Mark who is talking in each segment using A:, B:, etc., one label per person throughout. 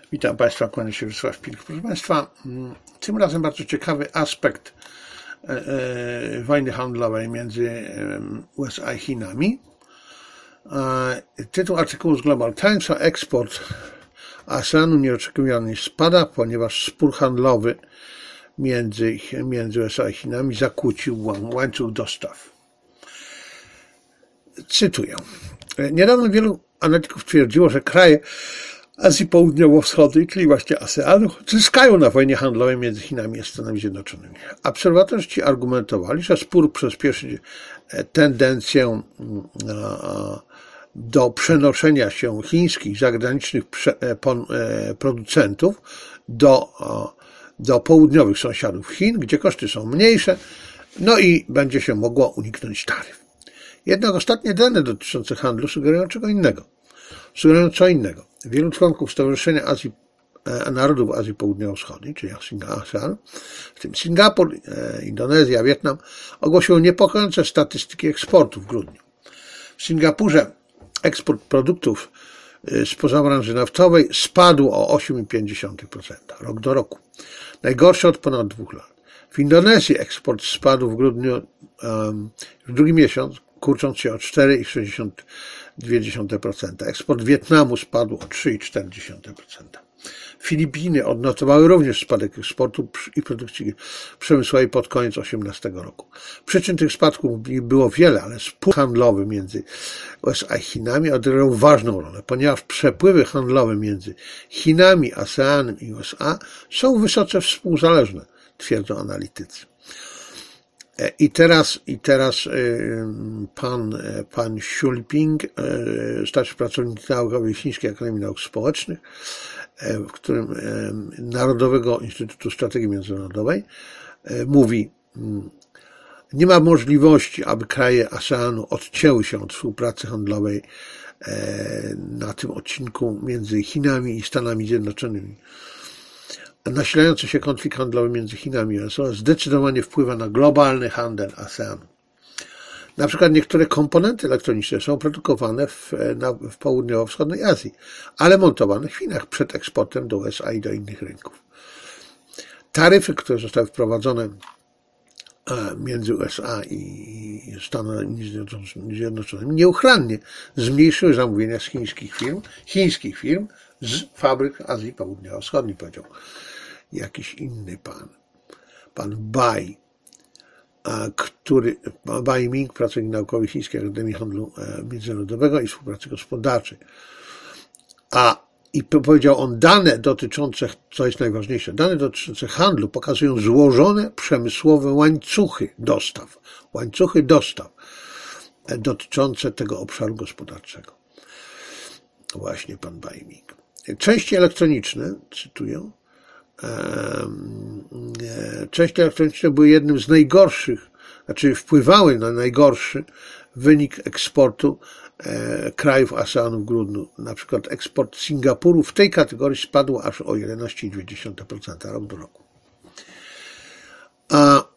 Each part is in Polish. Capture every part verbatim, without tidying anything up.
A: Witam Państwa, kłaniam się Wiesław Pilch. Proszę Państwa, tym razem bardzo ciekawy aspekt wojny handlowej między U S A i Chinami. Tytuł artykułu z Global Times: eksport ASEANu nieoczekiwanie spada, ponieważ spór handlowy między, między U S A i Chinami zakłócił łańcuch dostaw. Cytuję. Niedawno wielu analityków twierdziło, że kraje Azji Południowo-Wschodniej, czyli właśnie ASEANu, zyskają na wojnie handlowej między Chinami a Stanami Zjednoczonymi. Obserwatorzy ci argumentowali, że spór przyspieszy tendencję do przenoszenia się chińskich zagranicznych producentów do, do południowych sąsiadów Chin, gdzie koszty są mniejsze, no i będzie się mogło uniknąć taryf. Jednak ostatnie dane dotyczące handlu sugerują czego innego. Sugerują co innego. Wielu członków Stowarzyszenia Azji, Narodów Azji Południowo-Wschodniej, czyli ASEAN, w tym Singapur, Indonezja, Wietnam, ogłosiło niepokojące statystyki eksportu w grudniu. W Singapurze eksport produktów spoza branży naftowej spadł o osiem przecinek pięć procent rok do roku. Najgorszy od ponad dwóch lat. W Indonezji eksport spadł w grudniu, w drugi miesiąc, kurcząc się o cztery przecinek sześćdziesiąt dwa procent. Eksport Wietnamu spadł o trzy przecinek cztery procent. Filipiny odnotowały również spadek eksportu i produkcji przemysłowej pod koniec dwa tysiące osiemnastego roku. Przyczyn tych spadków było wiele, ale spór handlowy między U S A i Chinami odegrał ważną rolę, ponieważ przepływy handlowe między Chinami, ASEANem i U S A są wysoce współzależne, twierdzą analitycy. I teraz, i teraz pan, pan Xu Liping, starszy pracownik naukowy Chińskiej Akademii Nauk Społecznych, w którym Narodowego Instytutu Strategii Międzynarodowej, mówi: nie ma możliwości, aby kraje ASEANu odcięły się od współpracy handlowej na tym odcinku między Chinami i Stanami Zjednoczonymi. Nasilający się konflikt handlowy między Chinami i U S A zdecydowanie wpływa na globalny handel ASEANu. Na przykład niektóre komponenty elektroniczne są produkowane w, na, w południowo-wschodniej Azji, ale montowane w Chinach przed eksportem do U S A i do innych rynków. Taryfy, które zostały wprowadzone między U S A i Stanami Zjednoczonymi, nieuchronnie zmniejszyły zamówienia z chińskich firm, chińskich firm z fabryk Azji Południowo-Wschodniej, powiedział jakiś inny pan, pan Bai, który, Bai Ming, pracownik naukowy Chińskiej Akademii Handlu Międzynarodowego i Współpracy Gospodarczej. A i powiedział on, dane dotyczące, co jest najważniejsze, dane dotyczące handlu pokazują złożone przemysłowe łańcuchy dostaw, łańcuchy dostaw dotyczące tego obszaru gospodarczego. Właśnie pan Bai Ming. Części elektroniczne, cytuję, części elektroniczne były jednym z najgorszych, znaczy wpływały na najgorszy wynik eksportu krajów ASEANu w grudniu. Na przykład eksport Singapuru w tej kategorii spadł aż o jedenaście przecinek dwa procent rok do roku. A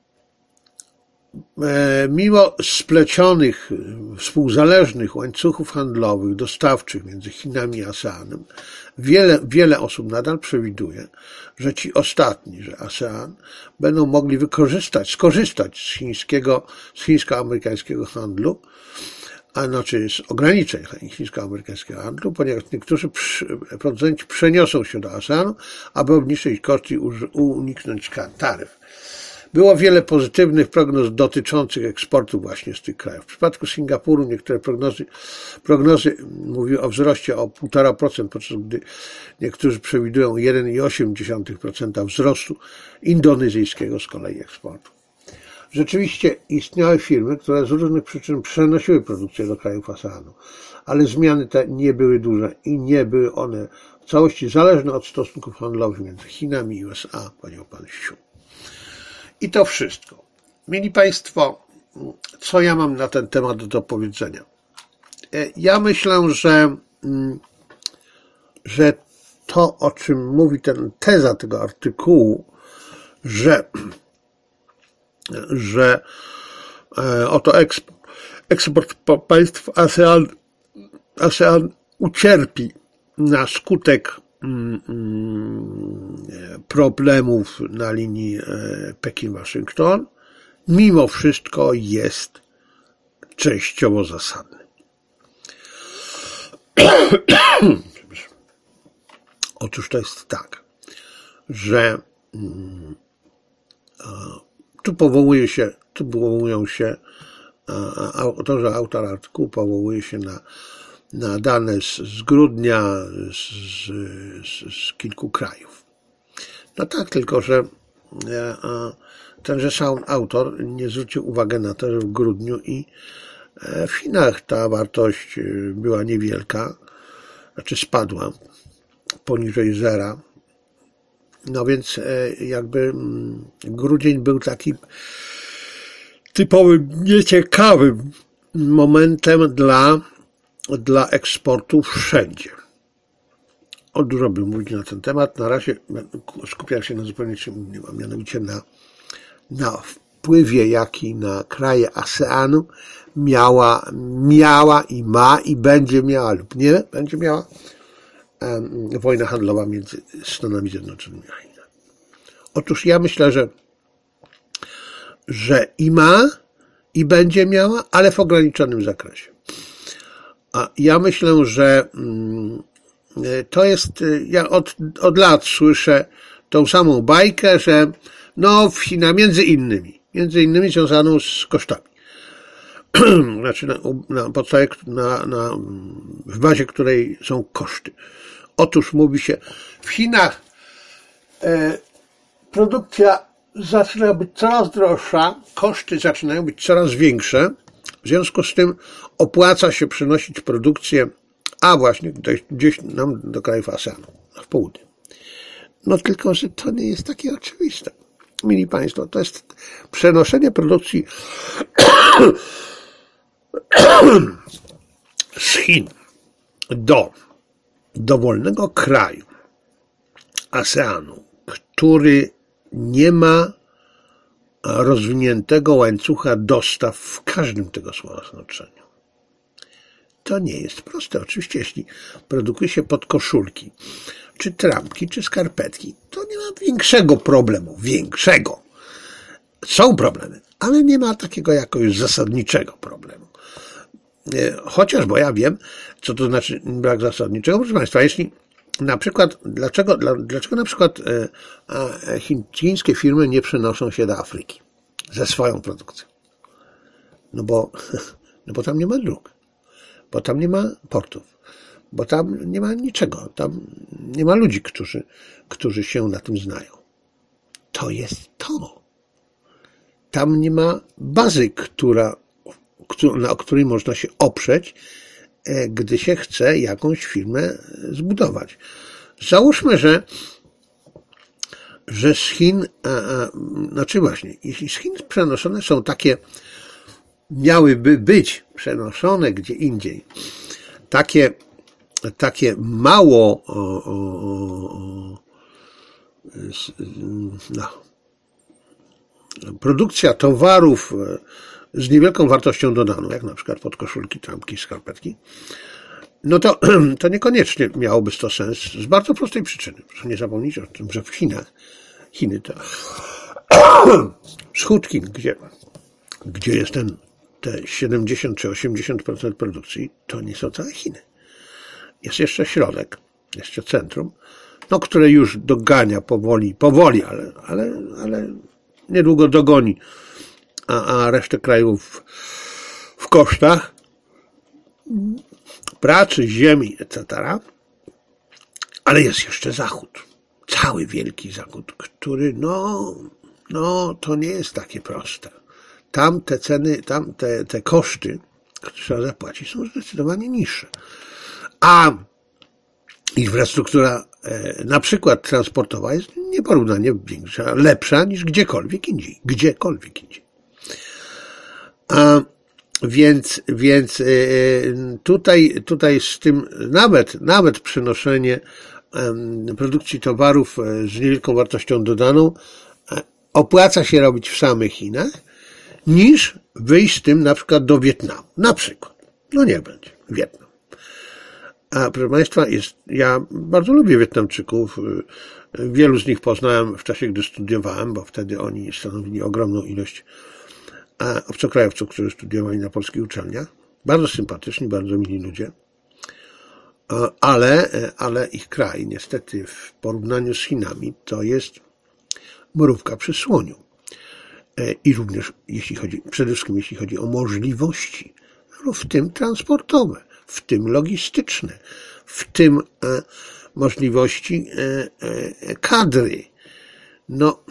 A: mimo splecionych, współzależnych łańcuchów handlowych, dostawczych między Chinami i ASEANem, wiele, wiele osób nadal przewiduje, że ci ostatni, że ASEAN, będą mogli wykorzystać, skorzystać z chińskiego, z chińsko-amerykańskiego handlu, a znaczy z ograniczeń chińsko-amerykańskiego handlu, ponieważ niektórzy producenci przeniosą się do ASEANu, aby obniżyć koszty i uniknąć taryf. Było wiele pozytywnych prognoz dotyczących eksportu właśnie z tych krajów. W przypadku Singapuru niektóre prognozy, prognozy mówiły o wzroście o półtora procent, podczas gdy niektórzy przewidują jeden przecinek osiem procent wzrostu indonezyjskiego z kolei eksportu. Rzeczywiście istniały firmy, które z różnych przyczyn przenosiły produkcję do krajów ASEANu, ale zmiany te nie były duże i nie były one w całości zależne od stosunków handlowych między Chinami i U S A, powiedział pan Xu. I to wszystko. Mieli Państwo, co ja mam na ten temat do powiedzenia? Ja myślę, że, że to, o czym mówi ten teza tego artykułu, że, że oto eksport, eksport państw ASEAN, ASEAN ucierpi na skutek problemów na linii Pekin-Waszyngton, mimo wszystko jest częściowo zasadny. Otóż to jest tak, że tu powołuje się, tu powołują się autorzy, autor artykułu powołuje się na, na dane z, z grudnia z, z, z kilku krajów. No tak, tylko że tenże sam autor nie zwrócił uwagi na to, że w grudniu i w Chinach ta wartość była niewielka, znaczy spadła poniżej zera. No więc jakby grudzień był taki typowym, nieciekawym momentem dla, dla eksportu wszędzie. O dużo bym mówił na ten temat. Na razie skupiam się na zupełnie czym innym, a mianowicie na, na wpływie, jaki na kraje ASEANu miała, miała i ma i będzie miała lub nie będzie miała um, wojna handlowa między Stanami Zjednoczonymi a Chinami. Otóż ja myślę, że że i ma, i będzie miała, ale w ograniczonym zakresie. A ja myślę, że to jest, ja od, od lat słyszę tą samą bajkę, że no w Chinach, między innymi, między innymi związaną z kosztami. Znaczy na, na podstawie, na, na, w bazie której są koszty. Otóż mówi się, w Chinach e, produkcja zaczyna być coraz droższa, koszty zaczynają być coraz większe, w związku z tym opłaca się przenosić produkcję, a właśnie gdzieś, gdzieś nam do krajów ASEANu, w południe. No tylko, że to nie jest takie oczywiste. Mili Państwo, to jest przenoszenie produkcji z Chin do dowolnego kraju ASEANu, który nie ma rozwiniętego łańcucha dostaw w każdym tego słowa znaczeniu. To nie jest proste. Oczywiście, jeśli produkuje się podkoszulki, czy trampki, czy skarpetki, to nie ma większego problemu. Większego. Są problemy, ale nie ma takiego jakoś zasadniczego problemu. Chociaż, bo ja wiem, co to znaczy brak zasadniczego. Proszę Państwa, jeśli na przykład, dlaczego, dlaczego na przykład chińskie firmy nie przenoszą się do Afryki ze swoją produkcją? No bo, no bo tam nie ma dróg, bo tam nie ma portów, bo tam nie ma niczego, tam nie ma ludzi, którzy, którzy się na tym znają. To jest to. Tam nie ma bazy, która, na której można się oprzeć, gdy się chce jakąś firmę zbudować. Załóżmy, że, że z Chin, a, a, znaczy właśnie, jeśli z Chin przenoszone są takie, miałyby być przenoszone gdzie indziej, takie, takie mało, o, o, o, no, produkcja towarów z niewielką wartością dodaną, jak na przykład podkoszulki, trampki, skarpetki, no to, to niekoniecznie miałoby to sens z bardzo prostej przyczyny. Proszę nie zapomnieć o tym, że w Chinach, Chiny to wschód Chin, gdzie, gdzie jest ten, te siedemdziesiąt czy osiemdziesiąt procent produkcji, to nie są całe Chiny. Jest jeszcze środek, jeszcze centrum, no, które już dogania powoli, powoli, ale, ale, ale niedługo dogoni, a, a resztę krajów w kosztach pracy, ziemi, et cetera. Ale jest jeszcze Zachód. Cały wielki Zachód, który, no, no, to nie jest takie proste. Tam te ceny, tam te, te koszty, które trzeba zapłacić, są zdecydowanie niższe. A infrastruktura, e, na przykład transportowa, jest nieporównanie większa, lepsza niż gdziekolwiek indziej. Gdziekolwiek indziej. A więc, więc tutaj, tutaj z tym nawet, nawet przenoszenie produkcji towarów z niewielką wartością dodaną opłaca się robić w samych Chinach, niż wyjść z tym na przykład do Wietnamu. Na przykład. No niech będzie. Wietnam. A proszę Państwa, jest, ja bardzo lubię Wietnamczyków. Wielu z nich poznałem w czasie, gdy studiowałem, bo wtedy oni stanowili ogromną ilość obcokrajowców, którzy studiowali na polskich uczelniach. Bardzo sympatyczni, bardzo mili ludzie. Ale, ale ich kraj, niestety, w porównaniu z Chinami, to jest mrówka przy słoniu. I również, jeśli chodzi, przede wszystkim jeśli chodzi o możliwości, w tym transportowe, w tym logistyczne, w tym e, możliwości e, e, kadry. No,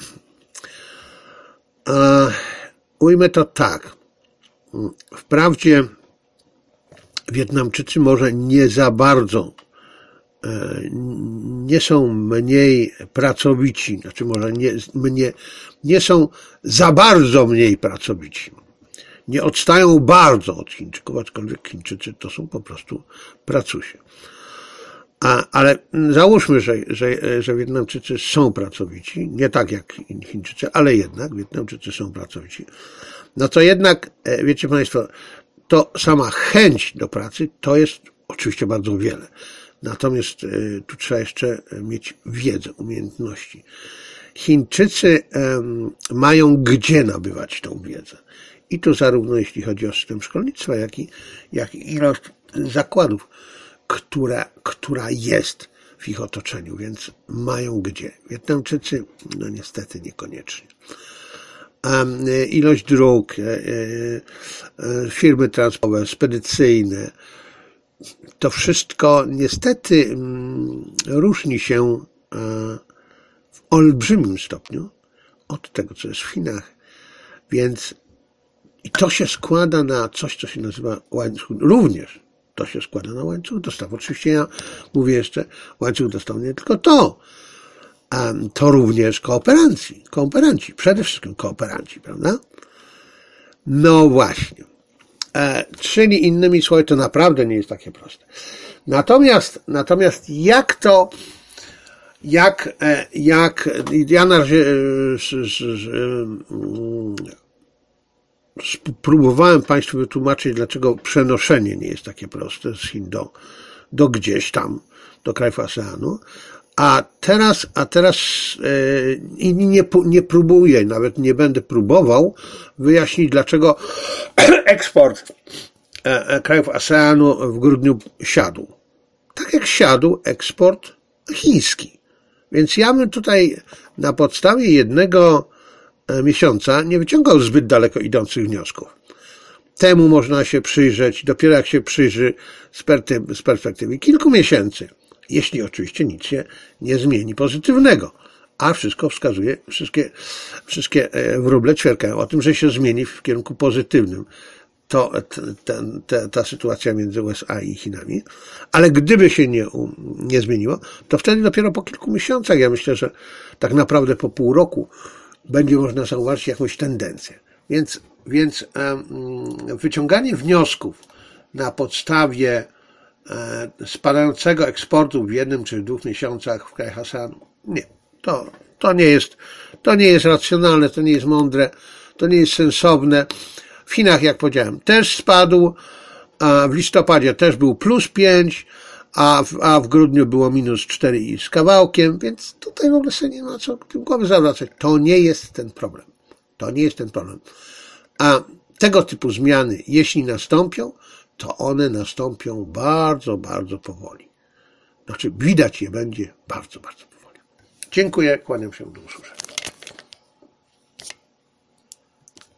A: e, ujmę to tak. Wprawdzie Wietnamczycy może nie za bardzo e, nie są mniej pracowici, znaczy może nie, nie, nie są za bardzo mniej pracowici. Nie odstają bardzo od Chińczyków, aczkolwiek Chińczycy to są po prostu pracusie. A, ale załóżmy, że, że, że Wietnamczycy są pracowici, nie tak jak Chińczycy, ale jednak Wietnamczycy są pracowici. No to jednak, wiecie Państwo, to sama chęć do pracy to jest oczywiście bardzo wiele. Natomiast tu trzeba jeszcze mieć wiedzę, umiejętności. Chińczycy mają gdzie nabywać tą wiedzę. I to zarówno jeśli chodzi o system szkolnictwa, jak i, jak i ilość zakładów, która, która jest w ich otoczeniu, więc mają gdzie. Wietnamczycy, no niestety niekoniecznie. Um, ilość dróg, e, e, firmy transportowe, spedycyjne, to wszystko niestety mm, różni się e, w olbrzymim stopniu od tego, co jest w Chinach. Więc i to się składa na coś, co się nazywa łańcuch, również to się składa na łańcuch dostaw. Oczywiście ja mówię jeszcze łańcuch dostaw, nie tylko to, a to również kooperanci, kooperanci, przede wszystkim kooperanci, prawda? No właśnie. E, czyli innymi słowy, to naprawdę nie jest takie proste. Natomiast, natomiast jak to, jak, jak, ja na razie próbowałem Państwu wytłumaczyć, dlaczego przenoszenie nie jest takie proste z Chin do, do gdzieś tam, do krajów ASEANu, a teraz, a teraz i nie, nie próbuję, nawet nie będę próbował wyjaśnić, dlaczego eksport krajów ASEANu w grudniu siadł. Tak jak siadł eksport chiński. Więc ja bym tutaj na podstawie jednego miesiąca nie wyciągał zbyt daleko idących wniosków. Temu można się przyjrzeć, dopiero jak się przyjrzy z perspektywy kilku miesięcy, jeśli oczywiście nic się nie zmieni pozytywnego. A wszystko wskazuje, wszystkie, wszystkie wróble ćwierkają o tym, że się zmieni w kierunku pozytywnym to, ta, ta, ta sytuacja między U S A i Chinami. Ale gdyby się nie, nie zmieniło, to wtedy dopiero po kilku miesiącach, ja myślę, że tak naprawdę po pół roku będzie można zauważyć jakąś tendencję. Więc, więc um, wyciąganie wniosków na podstawie e, spadającego eksportu w jednym czy dwóch miesiącach w krajach ASEAN, nie. To, to nie jest, to nie jest racjonalne, to nie jest mądre, to nie jest sensowne. W Chinach, jak powiedziałem, też spadł, a w listopadzie też był plus pięć, a w, a w grudniu było minus cztery i z kawałkiem, więc tutaj w ogóle sobie nie ma co tym głowy zawracać. To nie jest ten problem. To nie jest ten problem. A tego typu zmiany, jeśli nastąpią, to one nastąpią bardzo, bardzo powoli. Znaczy, widać je będzie bardzo, bardzo powoli. Dziękuję, kłaniam się, do usłyszenia.